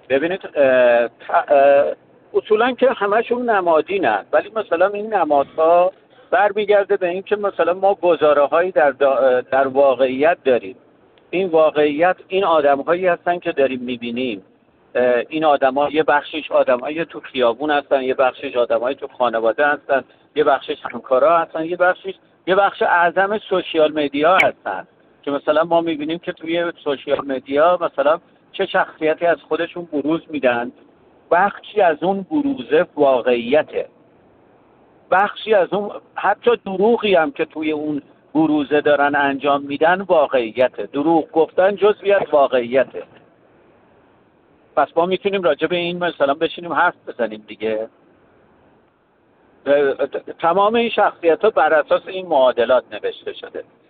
ببینید اصولا که همشون نمادینن، ولی مثلا این نمادها برمیگرده به این که مثلا ما گزاره هایی در واقعیت داریم. این واقعیت این آدم هایی هستن که داریم میبینیم. این آدم ها یه بخشش آدم های تو خیابون هستن، یه بخشش آدم های تو خانواده هستن، یه بخشش همکارا هستن، یه بخش اعظم سوشیال مدیا هستن که مثلا ما میبینیم که توی سوشیال مدیا مثلا چه شخصیتی از خودشون بروز میدن. بخشی از اون بروزه واقعیته، بخشی از اون حتی دروغی هم که توی اون بروزه دارن انجام میدن واقعیته. دروغ گفتن جزوی از واقعیته. پس ما میتونیم راجع به این مثلا بشینیم حرف بزنیم دیگه. تمام این شخصیت ها بر اساس این معادلات نوشته شده.